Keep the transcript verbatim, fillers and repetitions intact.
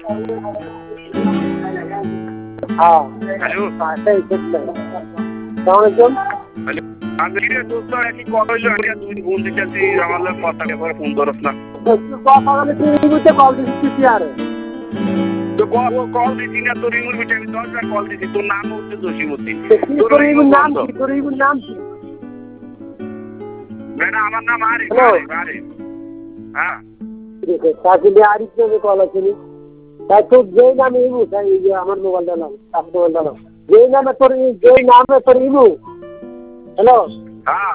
हाँ हेलो सही सलामकुम আমি দোস্ত কি কল হইলো আমি দুই ফোন দিতেছি আমার লোক কথা করে ফোন ধরছ না কথা বলে তুই বুঝতে কল দিচ্ছিস আরে তো কল কল দিছি না তোর ইমুর বিটে আমি দশ বার কল দিছি তোর নাম হচ্ছে জসিমউদ্দিন তোর ইমুর নাম কি তোর ইমুর নাম কি বেটা আমার নাম আরিফ আরিফ হ্যাঁ দেখো তাহলে আরিফ কে কল আছে তাই তোর যে নামে ইমু তাই আমার মোবাইলটা নাম আপনার মোবাইলটা নাম যে নামে তোর যে নামে তোর ইমু হ্যালো হ্যাঁ